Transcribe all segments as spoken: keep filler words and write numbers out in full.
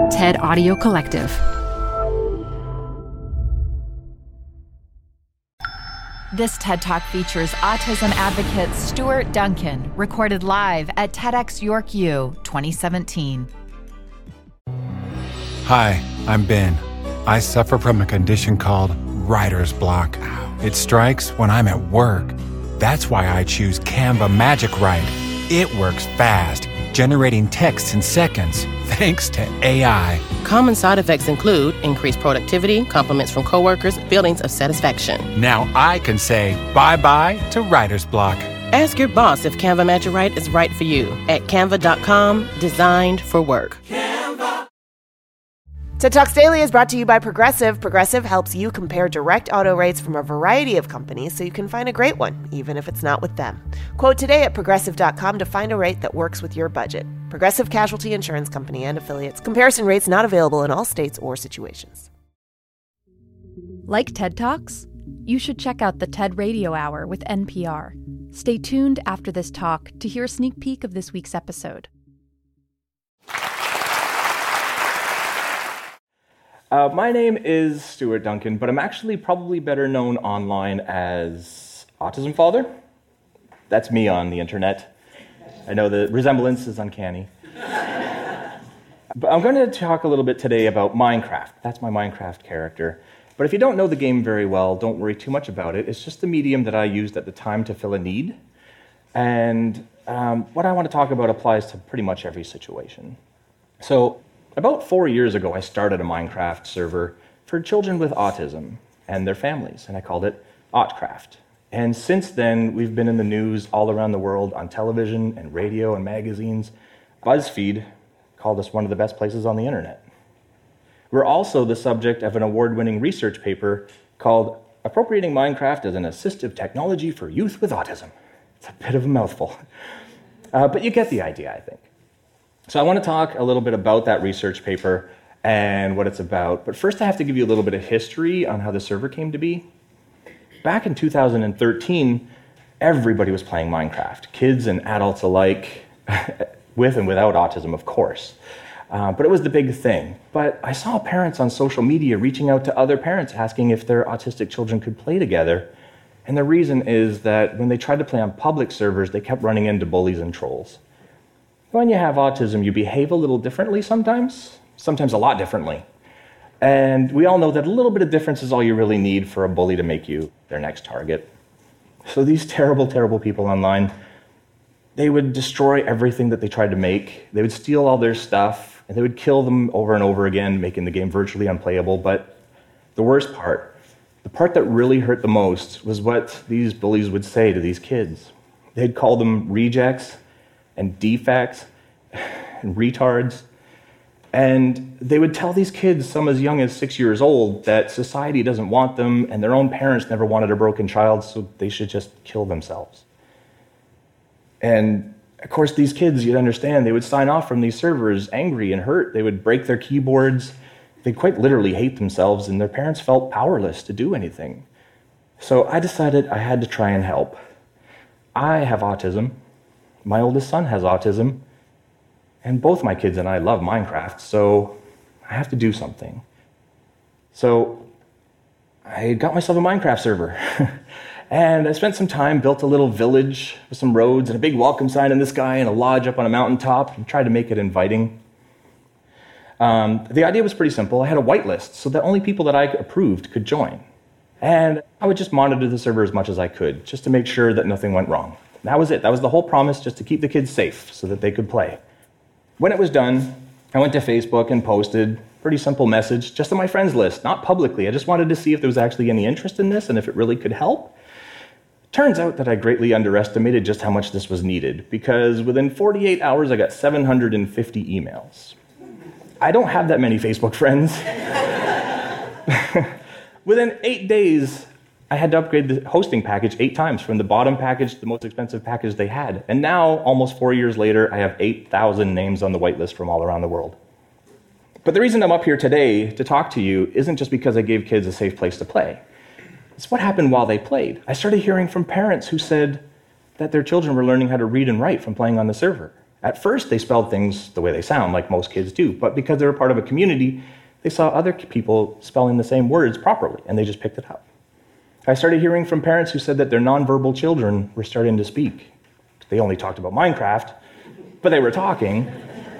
TED Audio Collective. This TED Talk features autism advocate Stuart Duncan, recorded live at TEDx York U twenty seventeen. Hi, I'm Ben. I suffer from a condition called writer's block. It strikes when I'm at work. That's why I choose Canva Magic Write. It works fast, generating text in seconds, thanks to A I. Common side effects include increased productivity, compliments from coworkers, feelings of satisfaction. Now I can say bye-bye to writer's block. Ask your boss if Canva Magic Write is right for you at canva dot com, designed for work. TED Talks Daily is brought to you by Progressive. Progressive helps you compare direct auto rates from a variety of companies so you can find a great one, even if it's not with them. Quote today at progressive dot com to find a rate that works with your budget. Progressive Casualty Insurance Company and affiliates. Comparison rates not available in all states or situations. Like TED Talks? You should check out the TED Radio Hour with N P R. Stay tuned after this talk to hear a sneak peek of this week's episode. Uh, my name is Stuart Duncan, but I'm actually probably better known online as Autism Father. That's me on the internet. I know the resemblance is uncanny. But I'm going to talk a little bit today about Minecraft. That's my Minecraft character. But if you don't know the game very well, don't worry too much about it. It's just the medium that I used at the time to fill a need. And um, what I want to talk about applies to pretty much every situation. So, about four years ago, I started a Minecraft server for children with autism and their families, and I called it Autcraft. And since then, we've been in the news all around the world on television and radio and magazines. BuzzFeed called us one of the best places on the internet. We're also the subject of an award-winning research paper called Appropriating Minecraft as an Assistive Technology for Youth with Autism. It's a bit of a mouthful, uh, but you get the idea, I think. So I want to talk a little bit about that research paper and what it's about. But first I have to give you a little bit of history on how the server came to be. Back in two thousand thirteen, everybody was playing Minecraft, kids and adults alike, with and without autism, of course. Uh, but it was the big thing. But I saw parents on social media reaching out to other parents asking if their autistic children could play together. And the reason is that when they tried to play on public servers, they kept running into bullies and trolls. When you have autism, you behave a little differently sometimes, sometimes a lot differently. And we all know that a little bit of difference is all you really need for a bully to make you their next target. So these terrible, terrible people online, they would destroy everything that they tried to make. They would steal all their stuff, and they would kill them over and over again, making the game virtually unplayable. But the worst part, the part that really hurt the most, was what these bullies would say to these kids. They'd call them rejects, and defects, and retards. And they would tell these kids, some as young as six years old, that society doesn't want them, and their own parents never wanted a broken child, so they should just kill themselves. And of course, these kids, you'd understand, they would sign off from these servers angry and hurt. They would break their keyboards. They'd quite literally hate themselves, and their parents felt powerless to do anything. So I decided I had to try and help. I have autism. My oldest son has autism, and both my kids and I love Minecraft, so I have to do something. So I got myself a Minecraft server, and I spent some time, built a little village with some roads and a big welcome sign in the sky and a lodge up on a mountaintop, and tried to make it inviting. Um, the idea was pretty simple. I had a whitelist so that only people that I approved could join. And I would just monitor the server as much as I could, just to make sure that nothing went wrong. That was it. That was the whole promise, just to keep the kids safe so that they could play. When it was done, I went to Facebook and posted a pretty simple message just to my friends list, not publicly. I just wanted to see if there was actually any interest in this and if it really could help. Turns out that I greatly underestimated just how much this was needed, because within forty-eight hours, I got seven hundred fifty emails. I don't have that many Facebook friends. Within eight days, I had to upgrade the hosting package eight times, from the bottom package to the most expensive package they had. And now, almost four years later, I have eight thousand names on the whitelist from all around the world. But the reason I'm up here today to talk to you isn't just because I gave kids a safe place to play. It's what happened while they played. I started hearing from parents who said that their children were learning how to read and write from playing on the server. At first, they spelled things the way they sound, like most kids do, but because they were part of a community, they saw other people spelling the same words properly, and they just picked it up. I started hearing from parents who said that their nonverbal children were starting to speak. They only talked about Minecraft, but they were talking.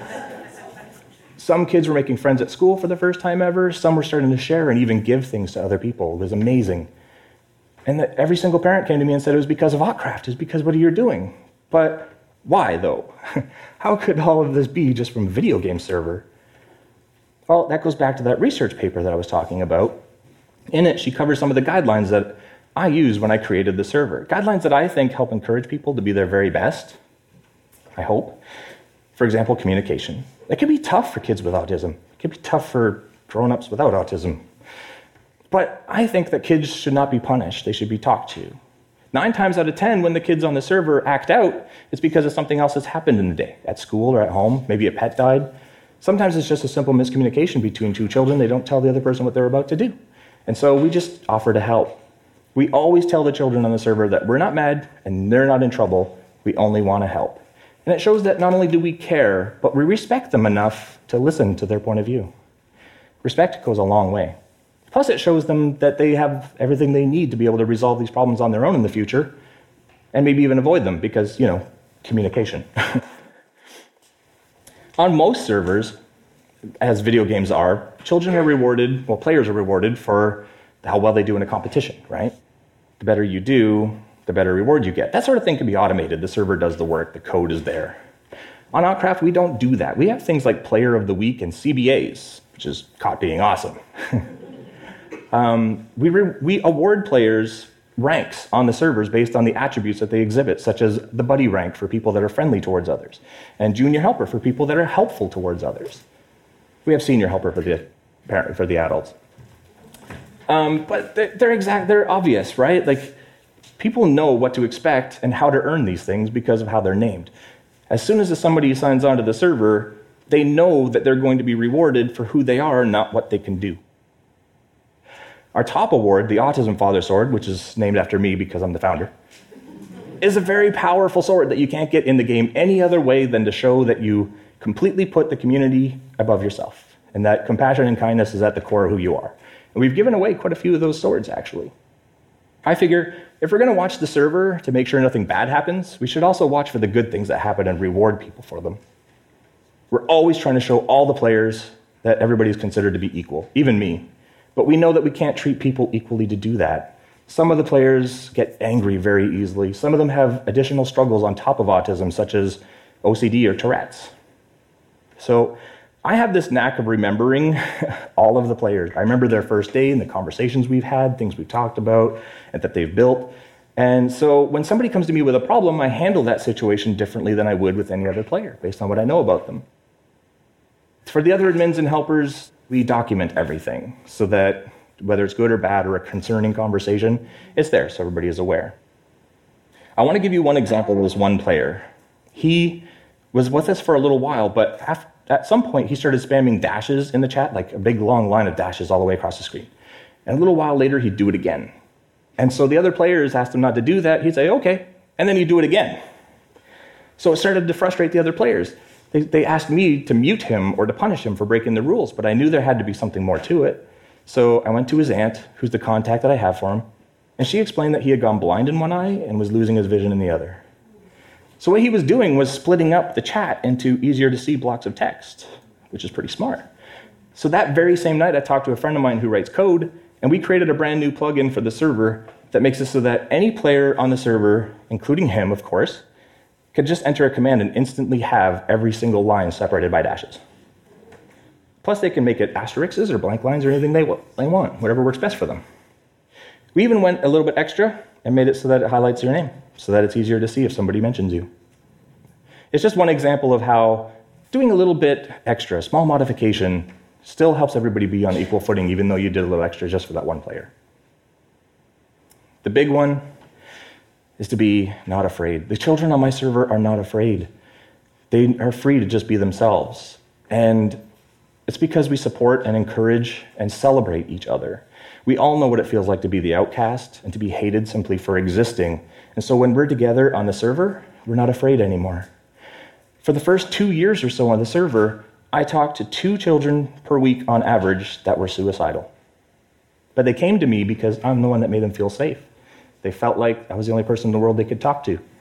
Some kids were making friends at school for the first time ever. Some were starting to share and even give things to other people. It was amazing. And that every single parent came to me and said it was because of Otcraft. It was because of what you're doing. But why, though? How could all of this be just from a video game server? Well, that goes back to that research paper that I was talking about. In it, she covers some of the guidelines that I used when I created the server. Guidelines that I think help encourage people to be their very best, I hope. For example, communication. It can be tough for kids with autism. It can be tough for grown-ups without autism. But I think that kids should not be punished. They should be talked to. Nine times out of ten, when the kids on the server act out, it's because of something else that's happened in the day, at school or at home. Maybe a pet died. Sometimes it's just a simple miscommunication between two children. They don't tell the other person what they're about to do. And so we just offer to help. We always tell the children on the server that we're not mad and they're not in trouble. We only want to help. And it shows that not only do we care, but we respect them enough to listen to their point of view. Respect goes a long way. Plus, it shows them that they have everything they need to be able to resolve these problems on their own in the future, and maybe even avoid them because, you know, communication. On most servers, as video games are, children are rewarded, well, players are rewarded for how well they do in a competition, right? The better you do, the better reward you get. That sort of thing can be automated. The server does the work, the code is there. On Otcraft, we don't do that. We have things like Player of the Week and C B As, which is caught being awesome. um, we, re- we award players ranks on the servers based on the attributes that they exhibit, such as the buddy rank for people that are friendly towards others, and junior helper for people that are helpful towards others. We have senior helper for the parent, for the adults. Um, but they're, they're exact, they're obvious, right? Like, people know what to expect and how to earn these things because of how they're named. As soon as somebody signs on to the server, they know that they're going to be rewarded for who they are, not what they can do. Our top award, the Autism Father Sword, which is named after me because I'm the founder, is a very powerful sword that you can't get in the game any other way than to show that you completely put the community above yourself, and that compassion and kindness is at the core of who you are. And we've given away quite a few of those swords, actually. I figure if we're going to watch the server to make sure nothing bad happens, we should also watch for the good things that happen and reward people for them. We're always trying to show all the players that everybody's considered to be equal, even me. But we know that we can't treat people equally to do that. Some of the players get angry very easily. Some of them have additional struggles on top of autism, such as O C D or Tourette's. So I have this knack of remembering all of the players. I remember their first day and the conversations we've had, things we've talked about, and that they've built. And so when somebody comes to me with a problem, I handle that situation differently than I would with any other player, based on what I know about them. For the other admins and helpers, we document everything so that whether it's good or bad or a concerning conversation, it's there so everybody is aware. I want to give you one example of this one player. He was with us for a little while, but after at some point, he started spamming dashes in the chat, like a big, long line of dashes all the way across the screen. And a little while later, he'd do it again. And so the other players asked him not to do that. He'd say, okay, and then he'd do it again. So it started to frustrate the other players. They, they asked me to mute him or to punish him for breaking the rules, but I knew there had to be something more to it. So I went to his aunt, who's the contact that I have for him, and she explained that he had gone blind in one eye and was losing his vision in the other. So what he was doing was splitting up the chat into easier to see blocks of text, which is pretty smart. So that very same night, I talked to a friend of mine who writes code, and we created a brand new plugin for the server that makes it so that any player on the server, including him, of course, could just enter a command and instantly have every single line separated by dashes. Plus, they can make it asterisks or blank lines or anything they want, whatever works best for them. We even went a little bit extra and made it so that it highlights your name, so that it's easier to see if somebody mentions you. It's just one example of how doing a little bit extra, a small modification, still helps everybody be on equal footing, even though you did a little extra just for that one player. The big one is to be not afraid. The children on my server are not afraid. They are free to just be themselves. And it's because we support and encourage and celebrate each other. We all know what it feels like to be the outcast and to be hated simply for existing. And so when we're together on the server, we're not afraid anymore. For the first two years or so on the server, I talked to two children per week on average that were suicidal. But they came to me because I'm the one that made them feel safe. They felt like I was the only person in the world they could talk to.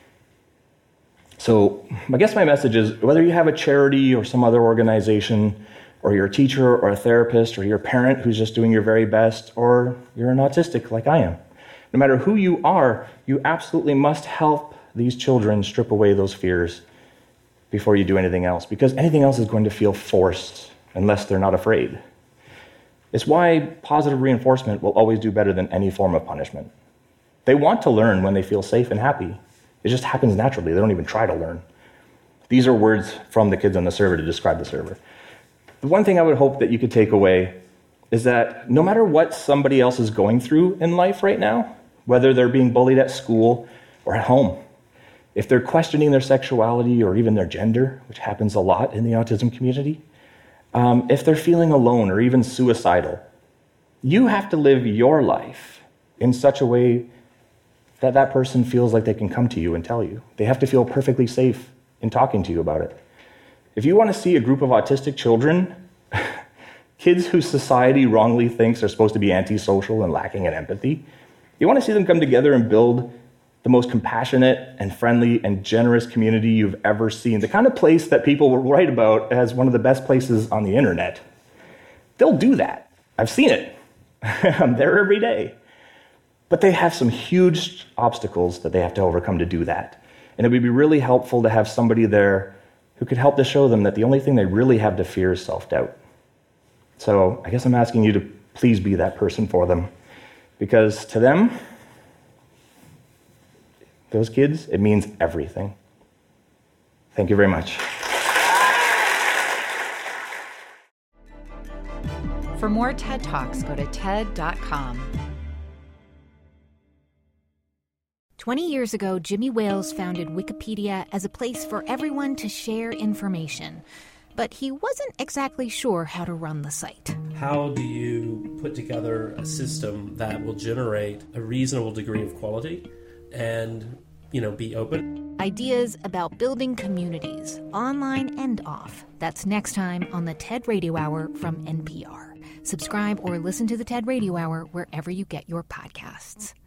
So I guess my message is, whether you have a charity or some other organization, or you're a teacher or a therapist, or you're a parent who's just doing your very best, or you're an autistic like I am, no matter who you are, you absolutely must help these children strip away those fears before you do anything else, because anything else is going to feel forced unless they're not afraid. It's why positive reinforcement will always do better than any form of punishment. They want to learn when they feel safe and happy. It just happens naturally. They don't even try to learn. These are words from the kids on the server to describe the server. The one thing I would hope that you could take away is that no matter what somebody else is going through in life right now, whether they're being bullied at school or at home, if they're questioning their sexuality or even their gender, which happens a lot in the autism community, um, if they're feeling alone or even suicidal, you have to live your life in such a way that that person feels like they can come to you and tell you. They have to feel perfectly safe in talking to you about it. If you want to see a group of autistic children, kids who society wrongly thinks are supposed to be antisocial and lacking in empathy, you want to see them come together and build the most compassionate and friendly and generous community you've ever seen, the kind of place that people will write about as one of the best places on the internet. They'll do that. I've seen it. I'm there every day. But they have some huge obstacles that they have to overcome to do that. And it would be really helpful to have somebody there who could help to show them that the only thing they really have to fear is self-doubt. So I guess I'm asking you to please be that person for them, because to them, those kids, it means everything. Thank you very much. For more TED Talks, go to TED dot com. Twenty years ago, Jimmy Wales founded Wikipedia as a place for everyone to share information. But he wasn't exactly sure how to run the site. How do you put together a system that will generate a reasonable degree of quality and, you know, be open? Ideas about building communities, online and off. That's next time on the TED Radio Hour from N P R. Subscribe or listen to the TED Radio Hour wherever you get your podcasts.